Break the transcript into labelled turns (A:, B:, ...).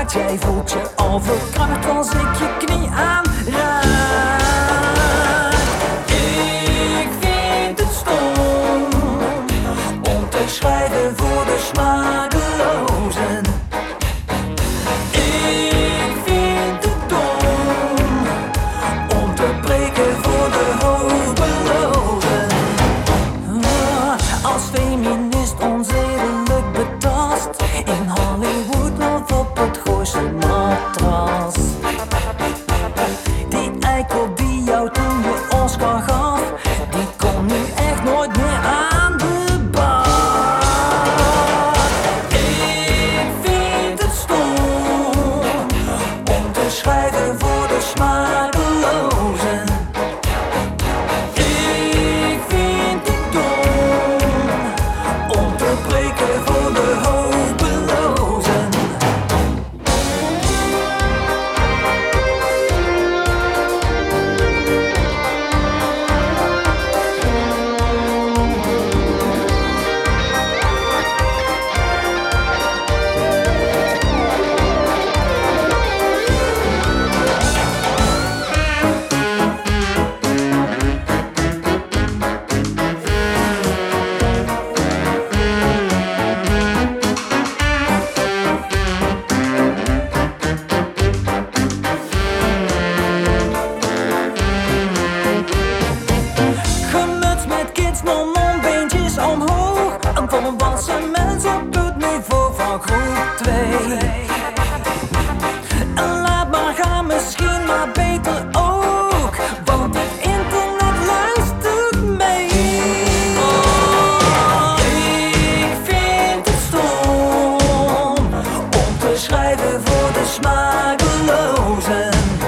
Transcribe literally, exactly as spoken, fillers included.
A: Jij voelt je al verkracht als ik je knie aanraak. Ik vind het stom om te schrijven voor de smakelozen. Ik vind het dom om te breken voor de hopelozen. Als feminist onzedelijk betast in Hollywood of op het Gooise matras. Die eikel die jou toen je Oscar gaf, die komt nu echt nooit meer aan de bak. Ik vind het stom om te schrijven voor de smakelozen. Ik vind het dom om te breken voor de hopelozen. Gemuts met kids, non-non-beentjes omhoog. Een volwassen mens op het niveau van groep twee. En laat maar gaan, misschien maar beter ook, want het internet luistert mee. Oh, ik vind het stom om te schrijven voor de smakelozen.